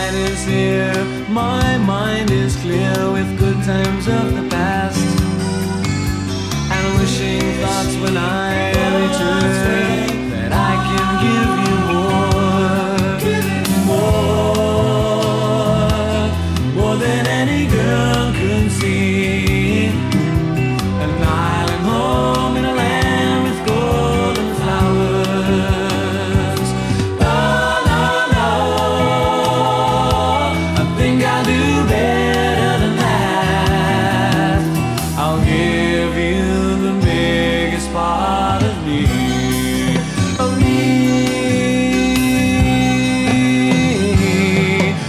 night is here, my mind is clear with good times of the past, and wishing thoughts when I return.